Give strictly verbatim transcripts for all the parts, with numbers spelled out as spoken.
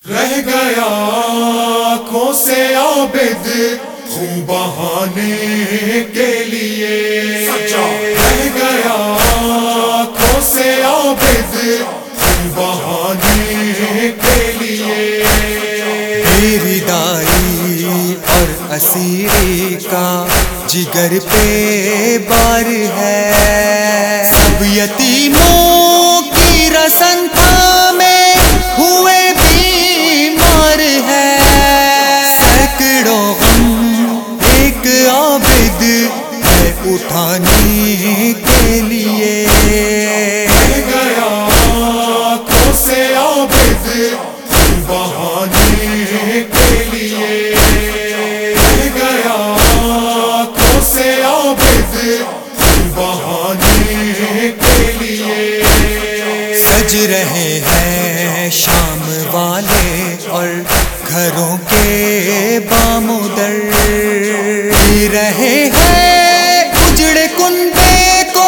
رہ گیا آنکھوں سے عابد خون بہانے کے لیے، رہ گیا آنکھوں سے عابد خون بہانے کے لیے۔ میری دائی اور اسیری کا جگر پہ بار ہے، سب یتیموں کی رسن میں ہوئے بیمار ہے، سینکڑوں غم ایک عابد ہے اٹھانے کے لیے۔ رہ گیا آنکھوں سے عابد خون بہانے کے لیے، رہ گیا آنکھوں سے عابد خون بہانے کے لیے۔ سج رہے ہیں شام والے اور گھروں کے بام در، پی رہے ہیں اجڑے کنبے کو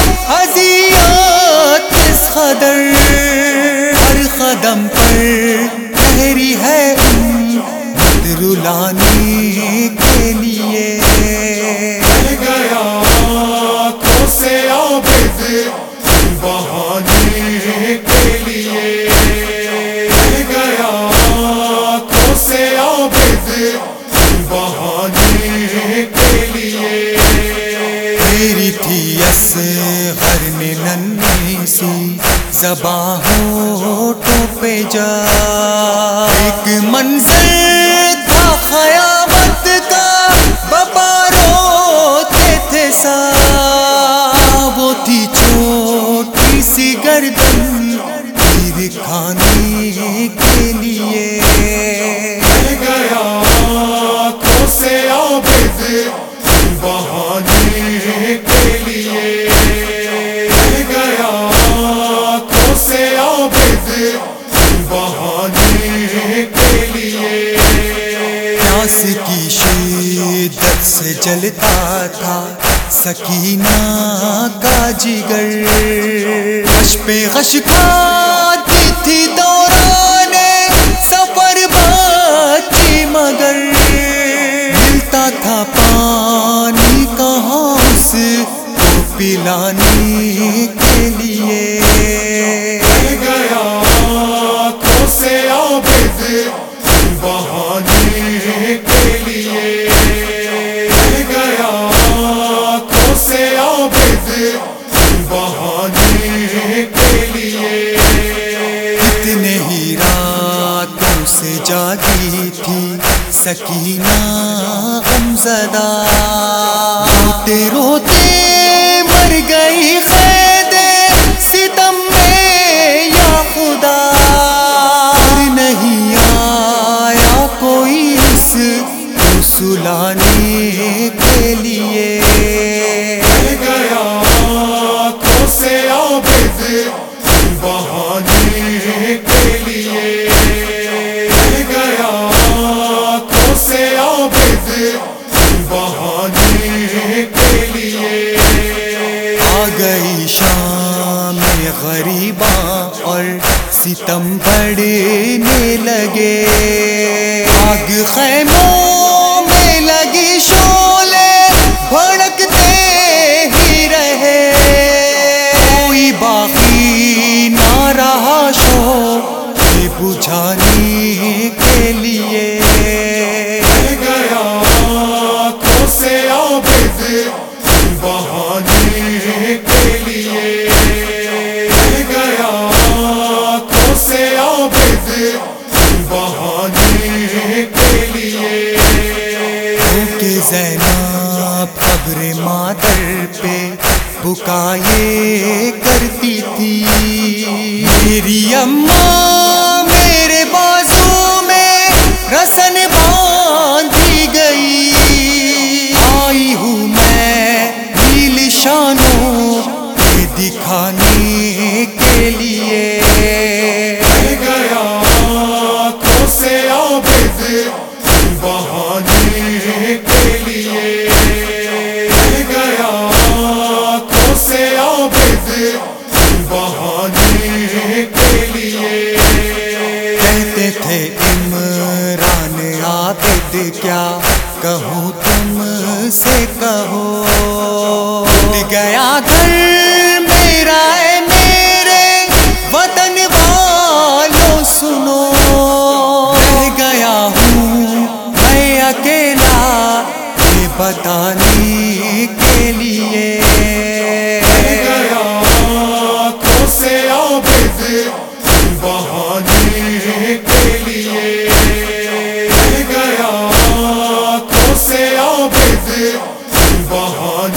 اذیت اس قدر، ہر قدم پر ٹھہری ہے امت رلانے کے لیے۔ رہ گیا آنکھوں سے عابد خون بہانے کے لیے، رہ گیا آنکھوں سے عابد خون بہانے کے لیے۔ میری تھی اصغر نے ننھی سی زباں ہونٹوں پہ جا، ایک منظر تھا قیامت کا بابا روتے تھے سا، وہ تھی چھوٹی سی گردن تیر کھانے کے لیے۔ رہ گیا آنکھوں سے عابد خون بہانے کے لیے، رہ گیا آنکھوں سے عابد خون بہانے کے لیے۔ پیاس کی شدت سے جلتا تھا سکینہ کا جگر، غش پہ غش کھاتی تھی دوران سفر بچی، مگر ملتا تھا پانی کہاں اس کو پلانے کے لیے۔ رہ گیا آنکھوں سے عابد خون بہانے کے لیے، رہ گیا آنکھوں سے عابد خون بہانے کے لیے۔ اتنے ہی راتوں سے جاگی تھی سکینہ غمزدہ، روتے روتے مر گئی قید ستم میں یا خدا، اور نہیں آیا کوئی اس کو سلانے کے لیے۔ رہ گیا آنکھوں سے عابد خون بہانے کے لیے، رہ گیا آنکھوں سے عابد خون بہانے کے لیے۔ آ گئی شام غریباں اور ستم بڑھنے لگے، آگ خیموں میں لگی شعلے بھڑکتے ہی رہے، کوئی باقی نہ رہا شعلے بجھانے کے لیے۔ رہ گیا آنکھوں سے عابد خون بہانے کے لیے، رہ گیا آنکھوں سے عابد خون بہانے کے لیے۔ کہ زینب قبر مادر پہ بکائے کرتی تھی، میری اماں میرے بازو میں رسن باندھی گئی، آئی ہوں میں نیل شانوں پہ دکھانے کے لیے۔ رہ گیا آنکھوں سے عابد خون بہانے کے لیے، رہ گیا آنکھوں سے عابد خون بہانے کے لیے۔ کہتے تھے عمران عابد کیا کہوں تم سے کہو، ٹوٹ گیا گھر میرا اے میرے وطن والوں سنو، رہ گیا ہوں میں اکیلا یہ بتانے کے لیے، گیا آنکھوں سے عابد بہانے کے لیے، گیا آنکھوں سے عابد بہانے